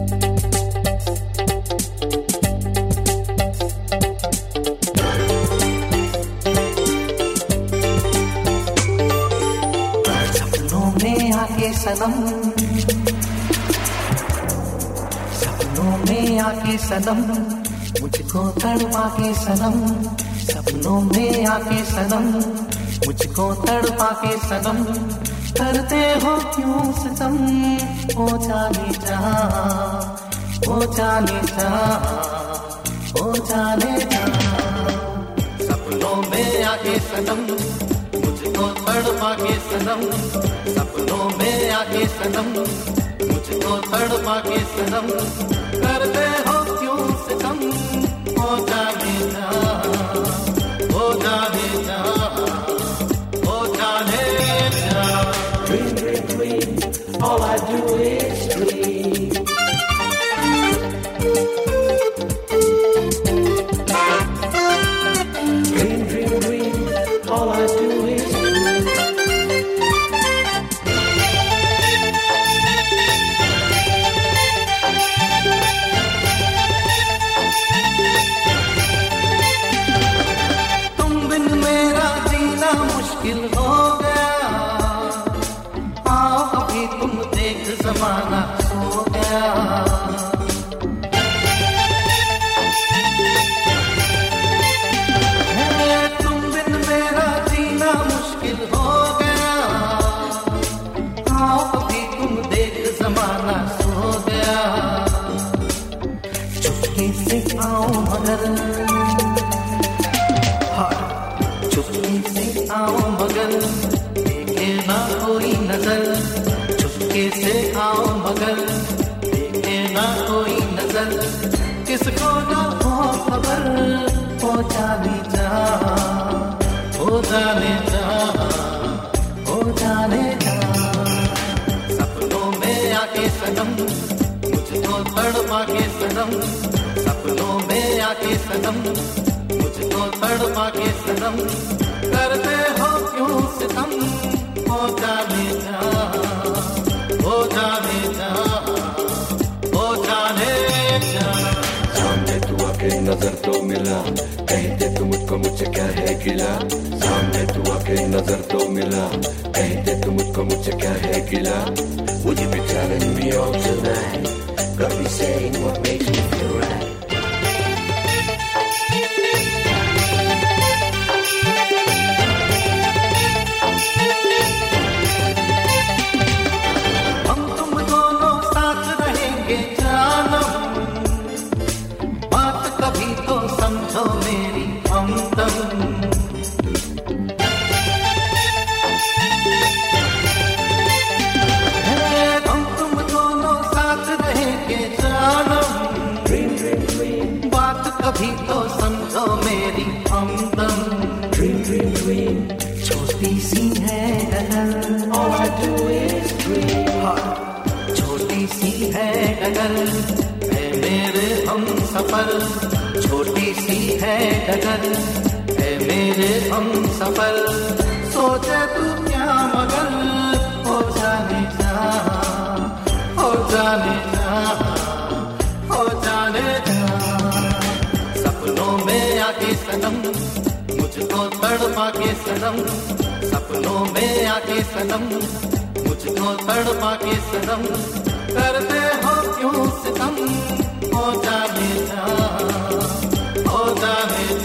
सनम सपनों में आके सनम मुझको तड़पा के सनम सपनों में आके सनम मुझको तड़पा के सनम करते हो क्यों सितम ओ जाने जा ओ जाने जा ओ जाने जा सपनों में आके सनम मुझको तड़पा के सनम सपनों में आके सनम मुझको तड़पा के सनम करते हो क्यों सितम हो जाने जा हो जाने जा हो जाने जा Dream, dream, dream, all I do is dream Dream, dream, dream, all I do is ज़माना सो गया तुम बिन मेरा जीना मुश्किल हो गया आओ अभी तुम देख ज़माना सो गया चुपके से आओ मगर चुपके से आओ मगर देखे ना कोई नजर कैसे आओ मगर देखे ना कोई नजर किसको ना हो खबर हो जाने जा हो जाने जा हो जाने जा सपनों में आके सनम मुझको तड़पा के सनम सपनों में आके सनम मुझको तड़पा के सनम करते हो क्यों सितम हो जाने जा हो जाने जा हो जाने जा सामने तू आके नजर तो मिला कहते तू मुझको मुझसे क्या है गिला सामने तू आके नजर तो मिला कहते तू मुझको मुझसे क्या है गिला Would you be telling me all tonight Got me saying what makes me feel right कभी तो समझो मेरी हमदम Dream, dream, dream छोटी सी है डगर All I do is dream छोटी सी है डगर है मेरे हम सफर छोटी सी है डगर है मेरे हम सफर सोचे तू क्या मगर हो जाने जा हो जाने जा हो जाने जा सपनों में आके सनम मुझको तड़पा के सनम सपनों में आके सनम मुझको तड़पा के सनम करते हो क्यों सितम हो जाने जा हो जाने